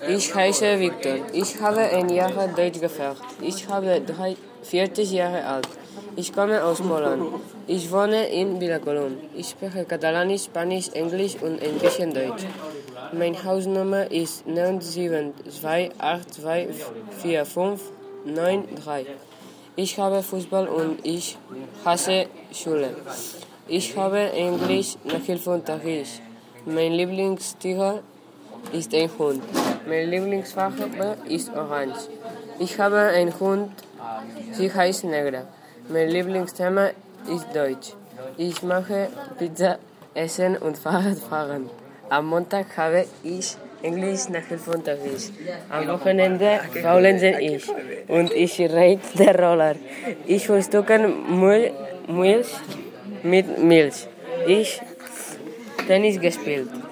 Ich heiße Viktor. Ich habe ein Jahr Deutsch gelernt. Ich habe 40 Jahre alt. Ich komme aus Polen. Ich wohne in Vilacolom. Ich spreche Katalanisch, Spanisch, Englisch und ein bisschen Deutsch. Meine Hausnummer ist 972824593. Ich habe Fußball und ich hasse Schule. Ich habe Englisch Nachhilfeunterricht. Mein Lieblingstier ist ein Hund. Meine Lieblingsfarbe ist orange. Ich habe einen Hund, sie heißt Negra. Mein Lieblingsthema ist Deutsch. Ich mache Pizza essen und Fahrradfahren. Am Montag habe ich Englisch Nachhilfeunterricht. Am Wochenende faulenze ich und ich reite den Roller. Ich frühstücke Milch mit Milch. Ich Tennis gespielt.